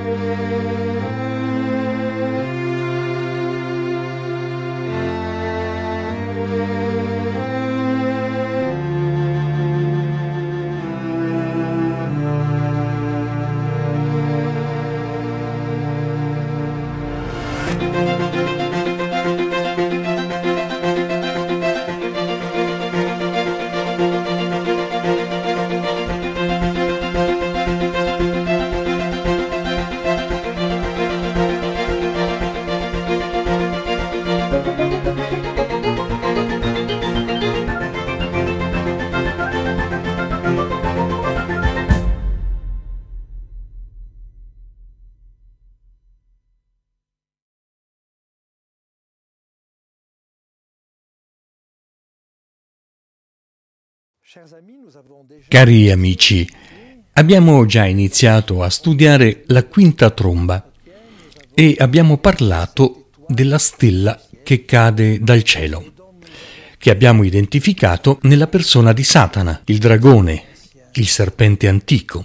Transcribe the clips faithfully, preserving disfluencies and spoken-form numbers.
Cari amici, abbiamo già iniziato a studiare la quinta tromba e abbiamo parlato della stella che cade dal cielo, che abbiamo identificato nella persona di Satana, il dragone, il serpente antico.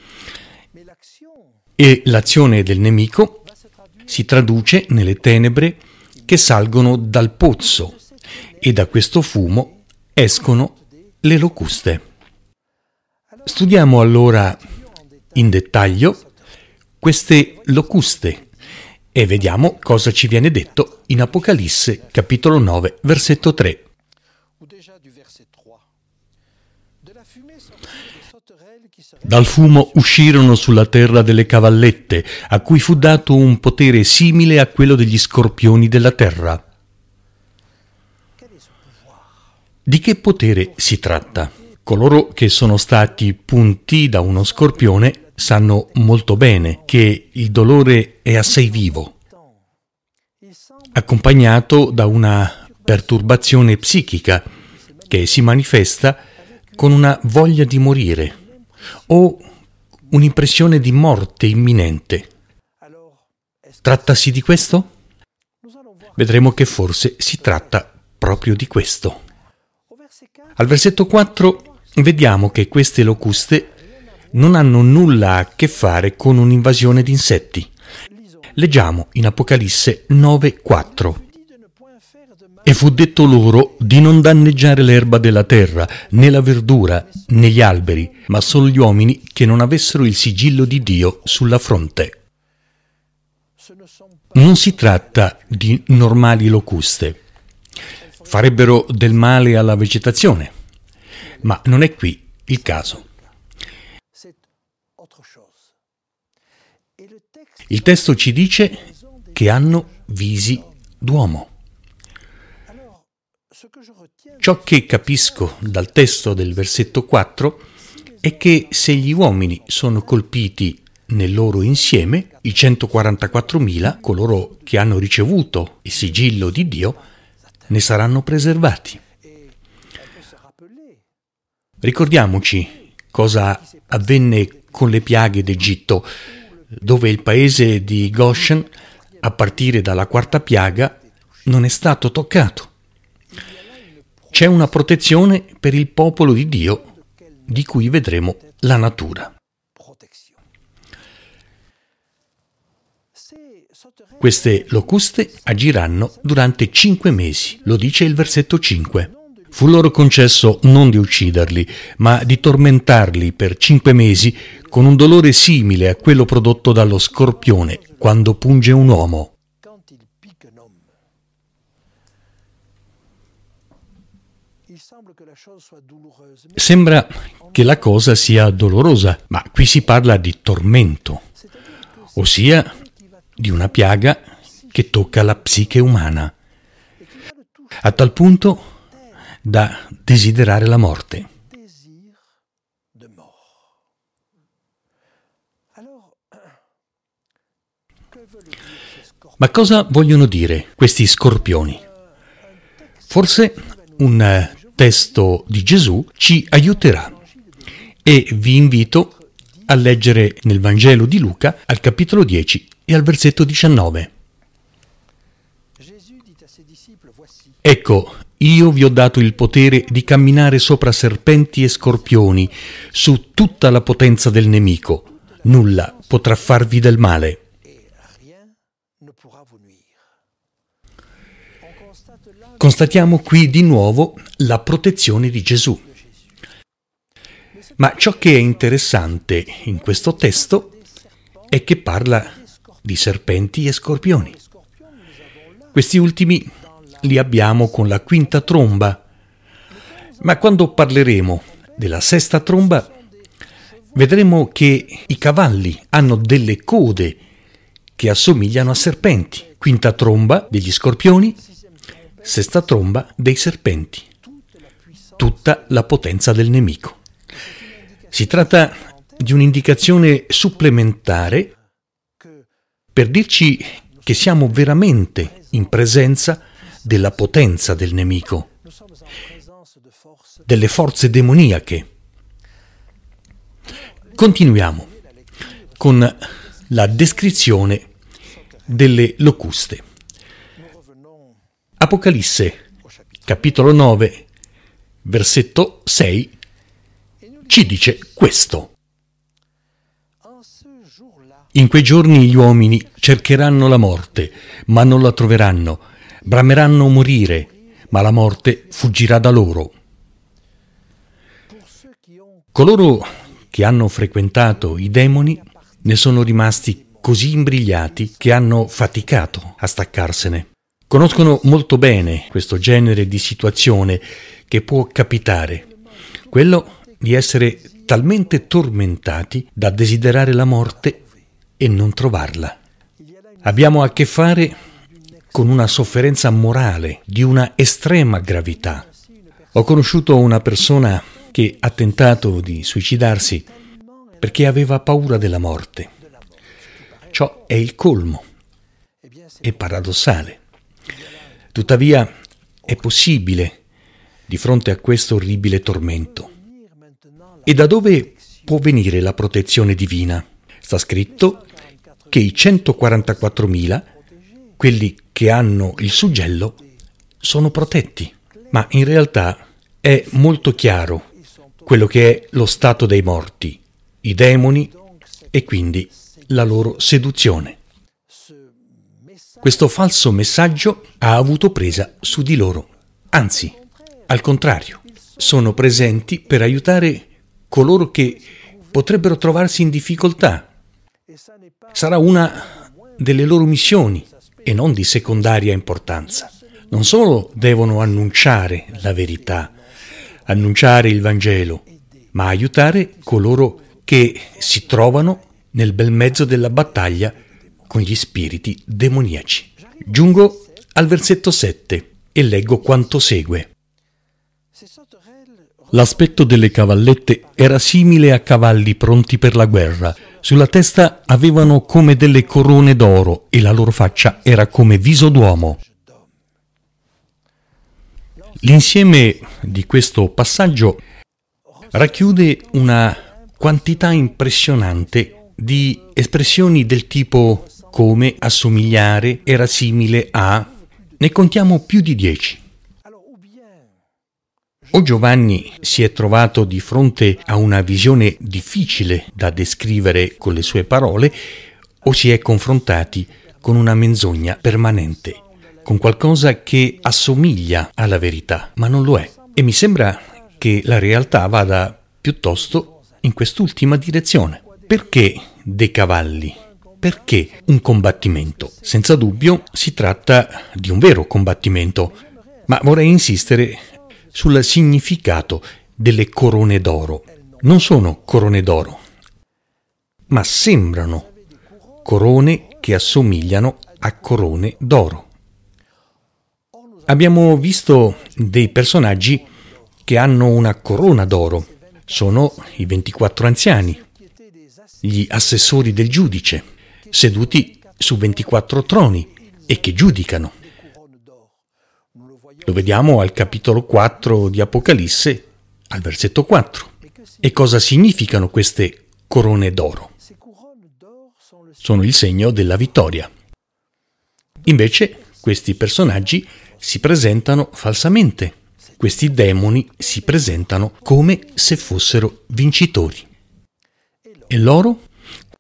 E l'azione del nemico si traduce nelle tenebre che salgono dal pozzo e da questo fumo escono le locuste. Studiamo allora in dettaglio queste locuste e vediamo cosa ci viene detto in Apocalisse capitolo nove versetto tre. Dal fumo uscirono sulla terra delle cavallette, a cui fu dato un potere simile a quello degli scorpioni della terra. Di che potere si tratta? Coloro che sono stati punti da uno scorpione sanno molto bene che il dolore è assai vivo, accompagnato da una perturbazione psichica che si manifesta con una voglia di morire o un'impressione di morte imminente. Trattasi di questo? Vedremo che forse si tratta proprio di questo. Al versetto quattro vediamo che queste locuste non hanno nulla a che fare con un'invasione di insetti. Leggiamo in Apocalisse nove quattro. E fu detto loro di non danneggiare l'erba della terra, né la verdura, né gli alberi, ma solo gli uomini che non avessero il sigillo di Dio sulla fronte. Non si tratta di normali locuste. Farebbero del male alla vegetazione, ma non è qui il caso. Il testo ci dice che hanno visi d'uomo. Ciò che capisco dal testo del versetto quattro è che se gli uomini sono colpiti nel loro insieme, i centoquarantaquattromila, coloro che hanno ricevuto il sigillo di Dio, ne saranno preservati. Ricordiamoci cosa avvenne con le piaghe d'Egitto, dove il paese di Goshen, a partire dalla quarta piaga, non è stato toccato. C'è una protezione per il popolo di Dio, di cui vedremo la natura. Queste locuste agiranno durante cinque mesi, lo dice il versetto cinque. Fu loro concesso non di ucciderli, ma di tormentarli per cinque mesi con un dolore simile a quello prodotto dallo scorpione quando punge un uomo. Sembra che la cosa sia dolorosa, ma qui si parla di tormento, ossia di una piaga che tocca la psiche umana, a tal punto da desiderare la morte. Ma cosa vogliono dire questi scorpioni? Forse un testo di Gesù ci aiuterà e vi invito a leggere nel Vangelo di Luca al capitolo dieci e al versetto diciannove. Ecco, io vi ho dato il potere di camminare sopra serpenti e scorpioni, su tutta la potenza del nemico. nulla potrà farvi del male. Constatiamo qui di nuovo la protezione di Gesù. Ma ciò che è interessante in questo testo è che parla di serpenti e scorpioni. Questi ultimi li abbiamo con la quinta tromba, ma quando parleremo della sesta tromba vedremo che i cavalli hanno delle code che assomigliano a serpenti. Quinta tromba degli scorpioni, sesta tromba dei serpenti. Tutta la potenza del nemico. Si tratta di un'indicazione supplementare per dirci che siamo veramente in presenza della potenza del nemico, delle forze demoniache. Continuiamo con la descrizione delle locuste. Apocalisse, capitolo nove, versetto sei, ci dice questo. In quei giorni gli uomini cercheranno la morte, ma non la troveranno. Brameranno morire, ma la morte fuggirà da loro. Coloro che hanno frequentato i demoni ne sono rimasti così imbrigliati che hanno faticato a staccarsene. Conoscono molto bene questo genere di situazione che può capitare, quello di essere talmente tormentati da desiderare la morte e non trovarla. Abbiamo a che fare con una sofferenza morale di una estrema gravità. Ho conosciuto una persona che ha tentato di suicidarsi perché aveva paura della morte. Ciò è il colmo. È paradossale. Tuttavia è possibile di fronte a questo orribile tormento. E da dove può venire la protezione divina? Sta scritto che i centoquarantaquattromila, quelli che hanno il suggello, sono protetti. Ma in realtà è molto chiaro quello che è lo stato dei morti, i demoni e quindi la loro seduzione. Questo falso messaggio ha avuto presa su di loro. Anzi, al contrario, sono presenti per aiutare coloro che potrebbero trovarsi in difficoltà. Sarà una delle loro missioni e non di secondaria importanza. Non solo devono annunciare la verità, annunciare il Vangelo, ma aiutare coloro che si trovano nel bel mezzo della battaglia con gli spiriti demoniaci. Giungo al versetto sette e leggo quanto segue. L'aspetto delle cavallette era simile a cavalli pronti per la guerra. Sulla testa avevano come delle corone d'oro e la loro faccia era come viso d'uomo. L'insieme di questo passaggio racchiude una quantità impressionante di espressioni del tipo come, assomigliare, era simile a... Ne contiamo più di dieci. O Giovanni si è trovato di fronte a una visione difficile da descrivere con le sue parole, o si è confrontati con una menzogna permanente, con qualcosa che assomiglia alla verità, ma non lo è. E mi sembra che la realtà vada piuttosto in quest'ultima direzione. Perché dei cavalli? Perché un combattimento? Senza dubbio si tratta di un vero combattimento, ma vorrei insistere sul significato delle corone d'oro. Non sono corone d'oro, ma sembrano corone che assomigliano a corone d'oro. Abbiamo visto dei personaggi che hanno una corona d'oro. Sono i ventiquattro anziani, gli assessori del giudice, seduti su ventiquattro troni e che giudicano. Lo vediamo al capitolo quattro di Apocalisse, al versetto quattro. E cosa significano queste corone d'oro? Sono il segno della vittoria. Invece, questi personaggi si presentano falsamente. Questi demoni si presentano come se fossero vincitori. E loro?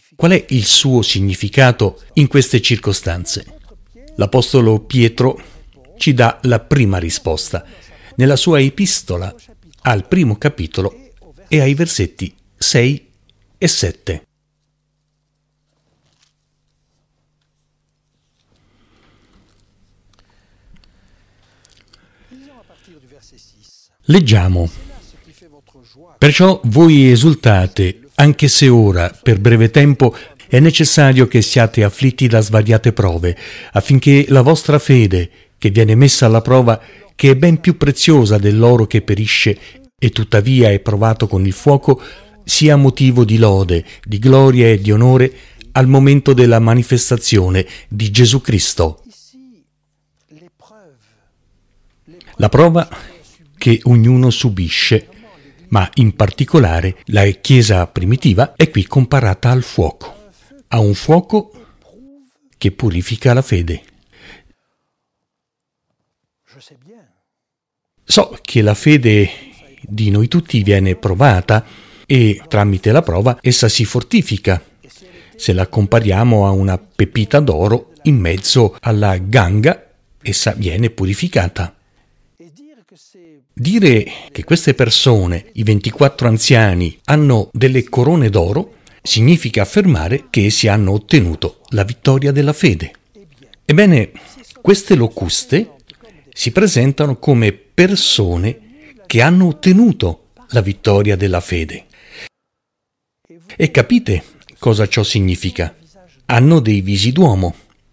Qual è il suo significato in queste circostanze? L'Apostolo Pietro ci dà la prima risposta nella sua epistola al primo capitolo e ai versetti sei e sette. Leggiamo: perciò voi esultate, anche se ora, per breve tempo, è necessario che siate afflitti da svariate prove, affinché la vostra fede, che viene messa alla prova, che è ben più preziosa dell'oro che perisce e tuttavia è provato con il fuoco, sia motivo di lode, di gloria e di onore al momento della manifestazione di Gesù Cristo. La prova che ognuno subisce, ma in particolare la Chiesa primitiva, è qui comparata al fuoco, a un fuoco che purifica la fede. So che la fede di noi tutti viene provata e tramite la prova essa si fortifica. Se la compariamo a una pepita d'oro in mezzo alla ganga, essa viene purificata. Dire che queste persone, i ventiquattro anziani, hanno delle corone d'oro significa affermare che essi hanno ottenuto la vittoria della fede. Ebbene, queste locuste si presentano come persone che hanno ottenuto la vittoria della fede. E capite cosa ciò significa? Hanno dei visi d'uomo.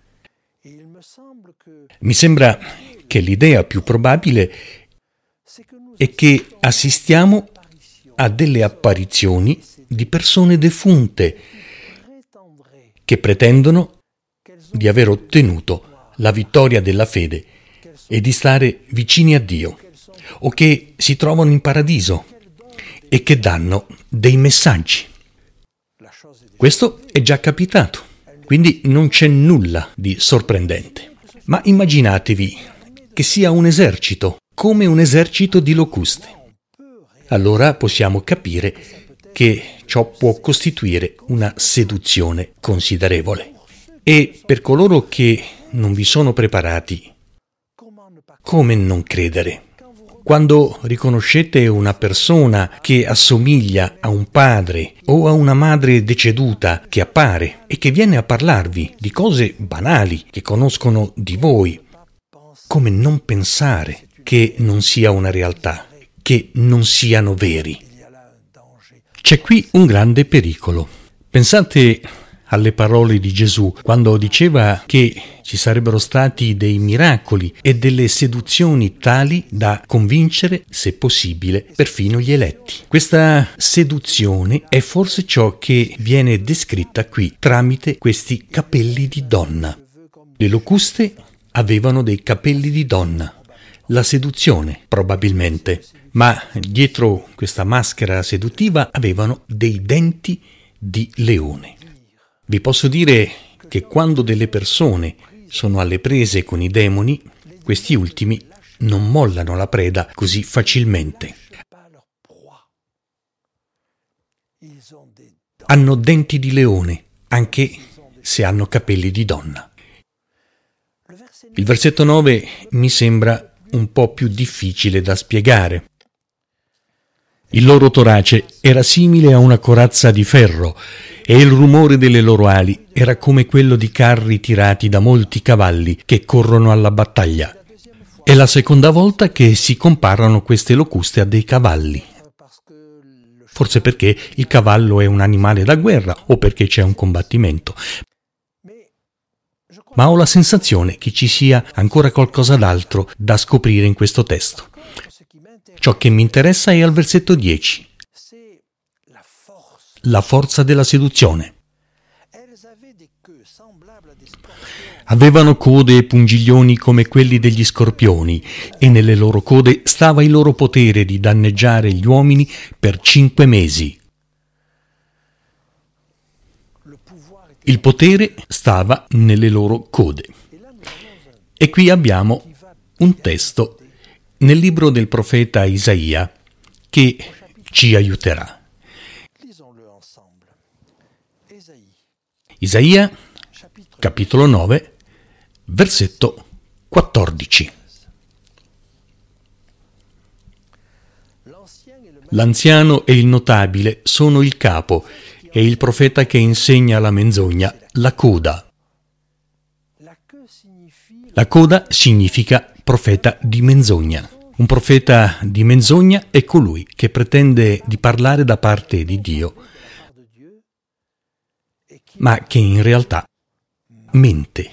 Mi sembra che l'idea più probabile è che assistiamo a delle apparizioni di persone defunte che pretendono di aver ottenuto la vittoria della fede e di stare vicini a Dio, o che si trovano in paradiso e che danno dei messaggi. Questo è già capitato, quindi non c'è nulla di sorprendente. Ma immaginatevi che sia un esercito, come un esercito di locuste. Allora possiamo capire che ciò può costituire una seduzione considerevole. E per coloro che non vi sono preparati, come non credere? Quando riconoscete una persona che assomiglia a un padre o a una madre deceduta che appare e che viene a parlarvi di cose banali che conoscono di voi, come non pensare che non sia una realtà, che non siano veri? C'è qui un grande pericolo. Pensate alle parole di Gesù quando diceva che ci sarebbero stati dei miracoli e delle seduzioni tali da convincere, se possibile, perfino gli eletti. Questa seduzione è forse ciò che viene descritta qui tramite questi capelli di donna. Le locuste avevano dei capelli di donna, la seduzione probabilmente, ma dietro questa maschera seduttiva avevano dei denti di leone. Vi posso dire che quando delle persone sono alle prese con i demoni, questi ultimi non mollano la preda così facilmente. Hanno denti di leone, anche se hanno capelli di donna. Il versetto nove mi sembra un po' più difficile da spiegare. Il loro torace era simile a una corazza di ferro e il rumore delle loro ali era come quello di carri tirati da molti cavalli che corrono alla battaglia. È la seconda volta che si comparano queste locuste a dei cavalli. Forse perché il cavallo è un animale da guerra o perché c'è un combattimento. Ma ho la sensazione che ci sia ancora qualcosa d'altro da scoprire in questo testo. Ciò che mi interessa è al versetto dieci. La forza della seduzione. Avevano code e pungiglioni come quelli degli scorpioni, e nelle loro code stava il loro potere di danneggiare gli uomini per cinque mesi. Il potere stava nelle loro code. E qui abbiamo un testo nel libro del profeta Isaia che ci aiuterà. Isaia, capitolo nove, versetto quattordici. L'anziano e il notabile sono il capo, e il profeta che insegna la menzogna, la coda. La coda significa profeta di menzogna. Un profeta di menzogna è colui che pretende di parlare da parte di Dio, ma che in realtà mente.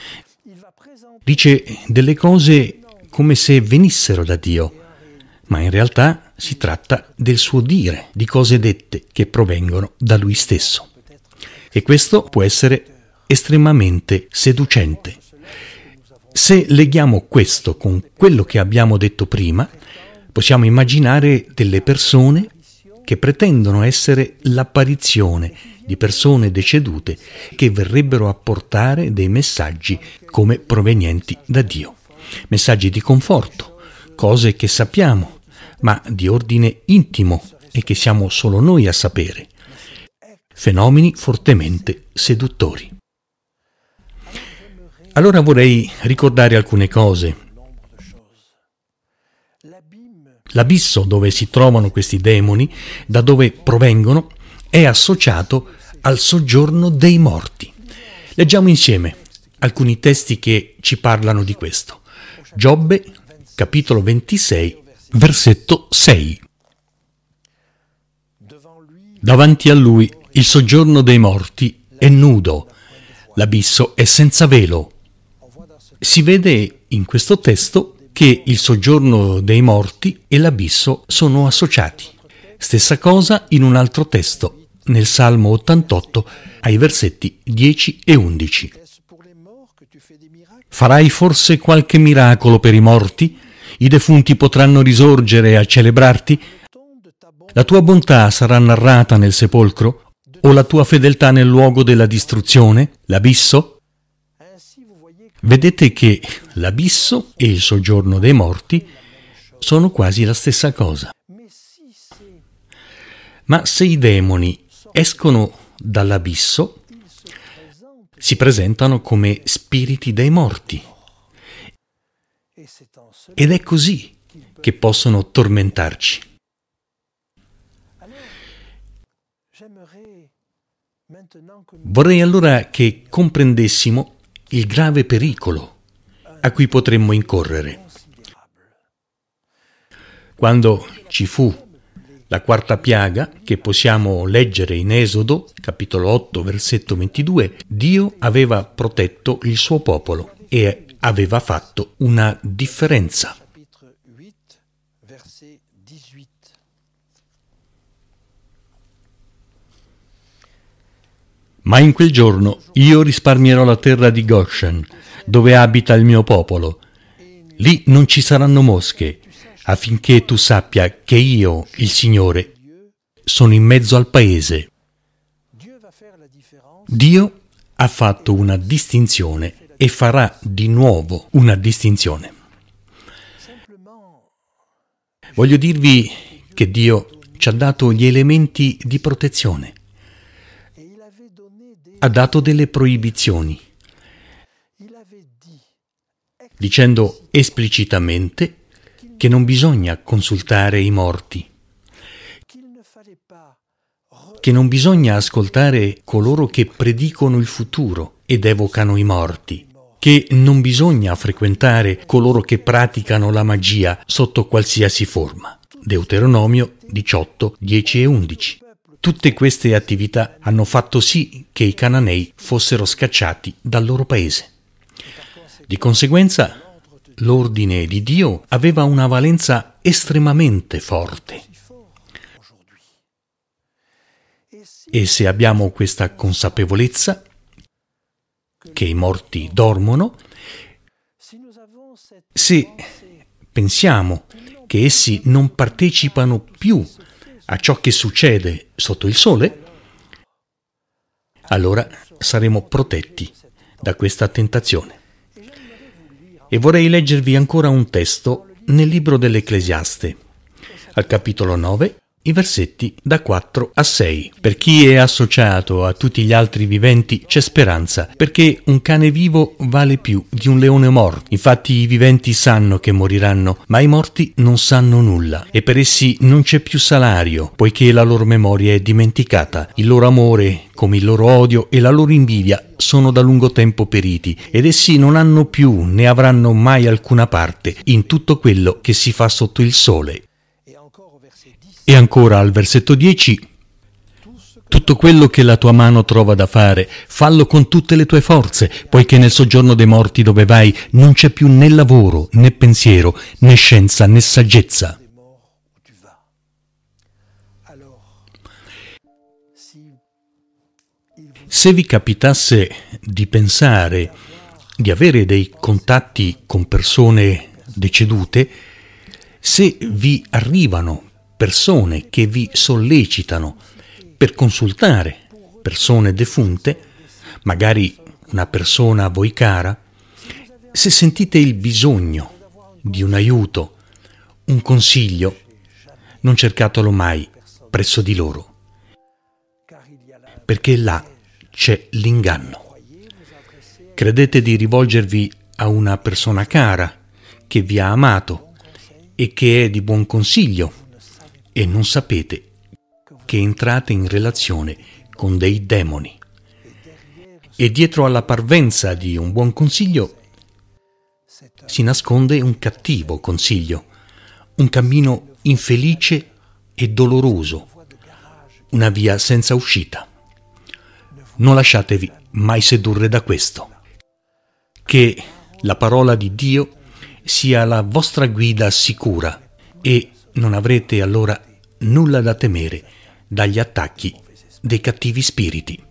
Dice delle cose come se venissero da Dio, ma in realtà si tratta del suo dire, di cose dette che provengono da lui stesso. E questo può essere estremamente seducente. Se leghiamo questo con quello che abbiamo detto prima, possiamo immaginare delle persone che pretendono essere l'apparizione di persone decedute che verrebbero a portare dei messaggi come provenienti da Dio. Messaggi di conforto, cose che sappiamo, ma di ordine intimo e che siamo solo noi a sapere. Fenomeni fortemente seduttori. Allora vorrei ricordare alcune cose. L'abisso dove si trovano questi demoni, da dove provengono, è associato al soggiorno dei morti. Leggiamo insieme alcuni testi che ci parlano di questo. Giobbe, capitolo ventisei, versetto sei. Davanti a lui il soggiorno dei morti è nudo, l'abisso è senza velo. Si vede in questo testo che il soggiorno dei morti e l'abisso sono associati. Stessa cosa in un altro testo, nel Salmo ottantotto, ai versetti dieci e undici. Farai forse qualche miracolo per i morti? I defunti potranno risorgere a celebrarti? La tua bontà sarà narrata nel sepolcro? O la tua fedeltà nel luogo della distruzione? L'abisso? Vedete che l'abisso e il soggiorno dei morti sono quasi la stessa cosa. Ma se i demoni escono dall'abisso, si presentano come spiriti dei morti. Ed è così che possono tormentarci. Vorrei allora che comprendessimo il grave pericolo a cui potremmo incorrere. Quando ci fu la quarta piaga, che possiamo leggere in Esodo, capitolo otto, versetto ventidue, Dio aveva protetto il suo popolo e aveva fatto una differenza. Ma in quel giorno io risparmierò la terra di Goshen, dove abita il mio popolo. Lì non ci saranno mosche, affinché tu sappia che io, il Signore, sono in mezzo al paese. Dio ha fatto una distinzione e farà di nuovo una distinzione. Voglio dirvi che Dio ci ha dato gli elementi di protezione. Ha dato delle proibizioni, dicendo esplicitamente che non bisogna consultare i morti, che non bisogna ascoltare coloro che predicono il futuro ed evocano i morti, che non bisogna frequentare coloro che praticano la magia sotto qualsiasi forma. Deuteronomio diciotto, dieci e undici. Tutte queste attività hanno fatto sì che i cananei fossero scacciati dal loro paese. Di conseguenza, l'ordine di Dio aveva una valenza estremamente forte. E se abbiamo questa consapevolezza che i morti dormono, se pensiamo che essi non partecipano più a ciò che succede sotto il sole, allora saremo protetti da questa tentazione. E vorrei leggervi ancora un testo nel libro dell'Ecclesiaste, al capitolo nove, i versetti da quattro a sei. Per chi è associato a tutti gli altri viventi c'è speranza, perché un cane vivo vale più di un leone morto. Infatti i viventi sanno che moriranno, ma i morti non sanno nulla, e per essi non c'è più salario, poiché la loro memoria è dimenticata. Il loro amore, come il loro odio e la loro invidia, sono da lungo tempo periti, ed essi non hanno più né avranno mai alcuna parte in tutto quello che si fa sotto il sole. E ancora al versetto dieci: tutto quello che la tua mano trova da fare, fallo con tutte le tue forze, poiché nel soggiorno dei morti dove vai non c'è più né lavoro, né pensiero, né scienza, né saggezza. Se vi capitasse di pensare di avere dei contatti con persone decedute, se vi arrivano persone che vi sollecitano per consultare persone defunte, magari una persona a voi cara, se sentite il bisogno di un aiuto, un consiglio, non cercatelo mai presso di loro, perché là c'è l'inganno. Credete di rivolgervi a una persona cara che vi ha amato e che è di buon consiglio, e non sapete che entrate in relazione con dei demoni. E dietro alla parvenza di un buon consiglio si nasconde un cattivo consiglio, un cammino infelice e doloroso, una via senza uscita. Non lasciatevi mai sedurre da questo. Che la parola di Dio sia la vostra guida sicura, e non avrete allora nulla da temere dagli attacchi dei cattivi spiriti.